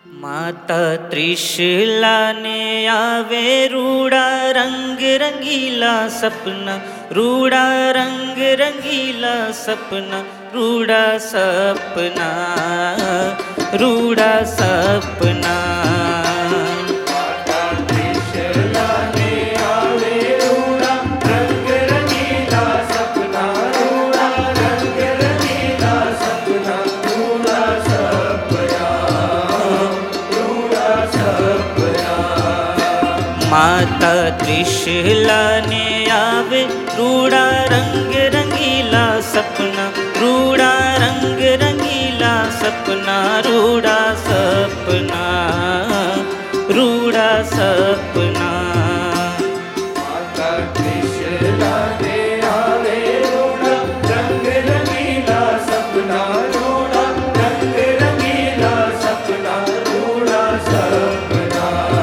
माता त्रिशूला ने आवे रूड़ा रंग रंगीला सपना, रूड़ा रंग रंगीला सपना, रूड़ा सपना, रूड़ा सपना। माता त्रिशूला ने आवे रूड़ा रंग रंगीला सपना, रूड़ा रंग रंगीला सपना, रूड़ा सपना, रूड़ा सपना। माता त्रिशूला ने आवे रूड़ा रंग रंगीला सपना, रूड़ा रंग रंगीला सपना, रूड़ा सपना,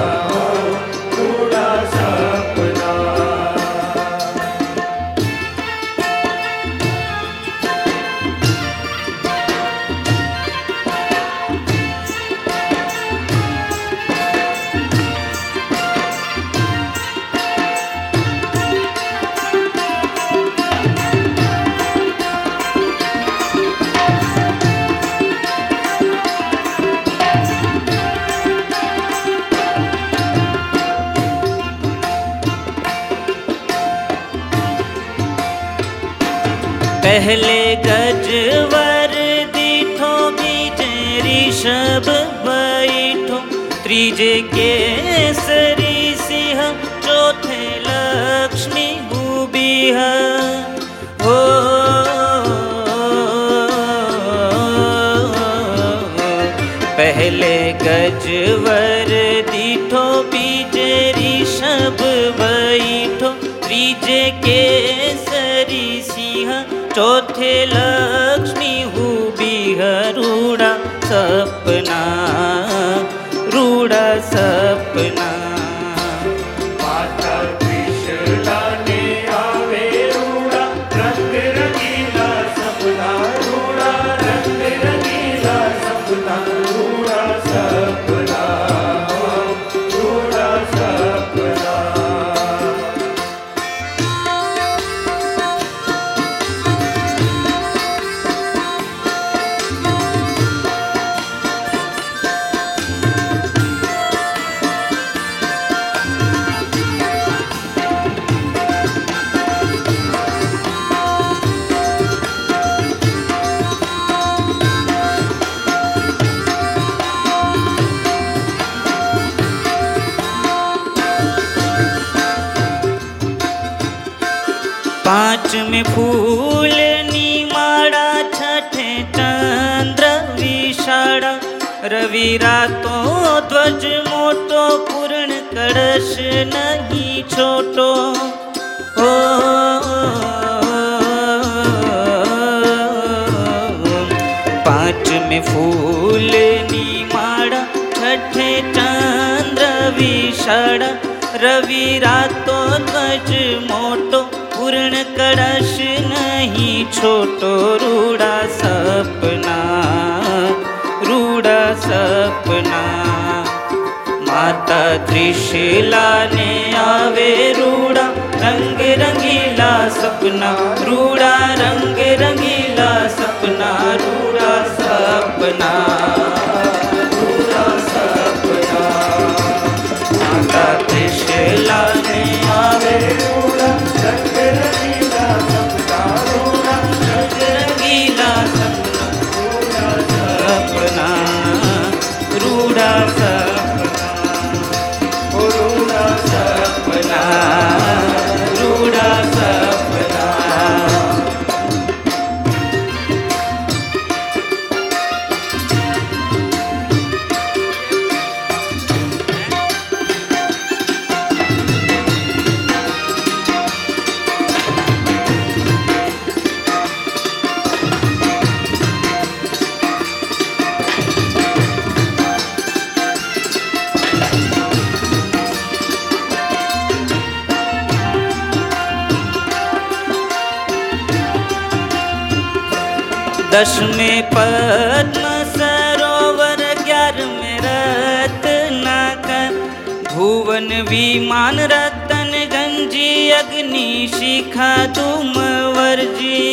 रूड़ा सपना। पहले गजवर दीठो, बीजे ऋषभ बैठो, त्रीजे केसरी सिंह, चौथे लक्ष्मी हुबिह। हो पहले गजवर दीठो, बीजे ऋषभ बैठो, त्रीजे केसरी सिंह, चौथे लक्ष्मी हुबिह। रूड़ा सपना, रूड़ा सपना। माता त्रिशूला ने आवे रूड़ा रंग रंगीला सपना, रूड़ा रंग रंगीला सपना, रूड़ा सपना, रूड़ा सपना। पाँच में फूल नीमाड़ा, छठे चंद्र विषाड़ा, रवि रातों ध्वज मोटो, पूर्ण कलश नहीं छोटो। हो पाँच में फूल नीमाड़ा, छठे चंद्र विषाड़ा, रवि रातों ध्वज मोटो, पूर्ण कलश नहीं छोटो। रूड़ा सपना, रूड़ा सपना। माता त्रिशूला ने आवे रूड़ा रंग रंगीला सपना, रूड़ा रंग रंगीला सपना, रूड़ा सपना, रूड़ा सपना। माता त्रिशूला ने आवे रूड़ा रंग रंगीला सपना, रूड़ा रंग रंगीला सपना, सपना, रूड़ा सपना, रूड़ा सपना, रूड़ा सपना। दस में पद्म सरोवर, 11 में भुवन विमान रतन गंजी अग्नि शिखा धूम वर्जी।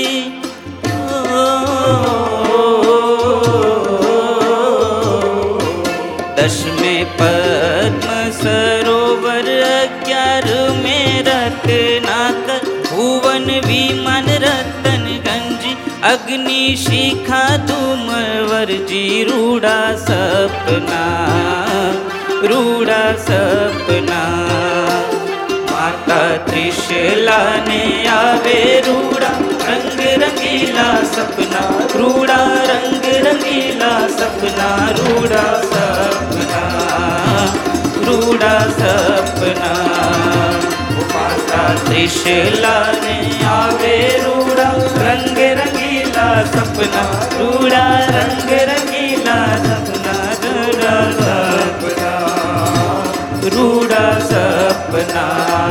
दशमें पद्म सरोवर 11 में रत्नाकर भुवन विमान रतन गंजी अग्नि शिखा धूम वर्जी। रूड़ा सपना रूड़ा सपना माता त्रिशला ने आवे रूड़ा रंग रंगीला सपना। रूड़ा रंग रंगीला सपना रूड़ा सपना रूड़ा सपना। माता त्रिशला ने आवे रूड़ा रंग रंगीला सपना। रूड़ा रंग रंगीला सपना रूड़ा सपना रूड़ा सपना।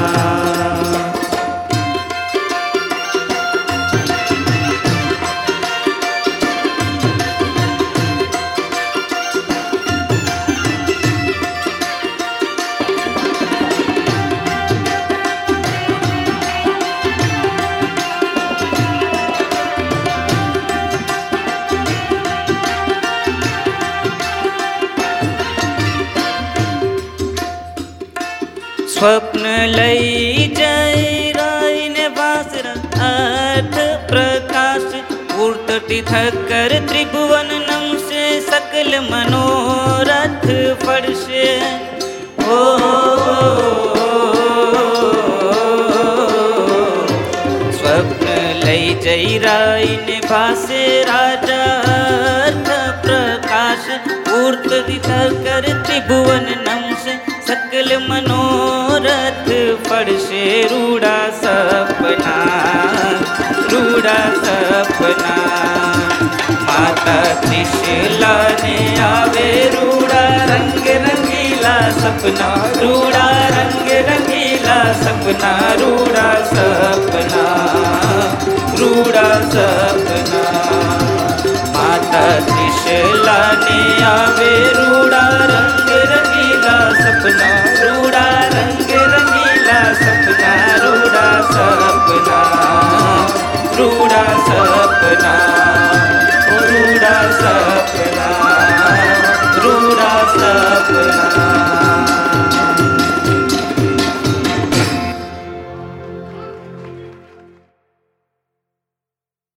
स्वप्न लई जय राय ने बासरा अर्थ प्रकाश पूर्ति थकर त्रिभुवन नम से सकल मनोरथ फर्शे। ओ स्वप्न लई जय राय ने बासे राजा अर्थ प्रकाश पूर्ति थकर त्रिभुवन नम से सकल मनोरथ फर्शे। रूड़ा सपना रूड़ा सपना माता त्रिशला ने आवे रूड़ा रंग रंगीला सपना। रूड़ा रंग रंगीला सपना रूड़ा सपना रूड़ा सपना। माता त्रिशला ने आवे रूड़ा रंग रंगीला सपना। रूड़ा रंग रंगीला सपना रूड़ा सपना रूड़ा सपना रूड़ा सपना रूड़ा सपना।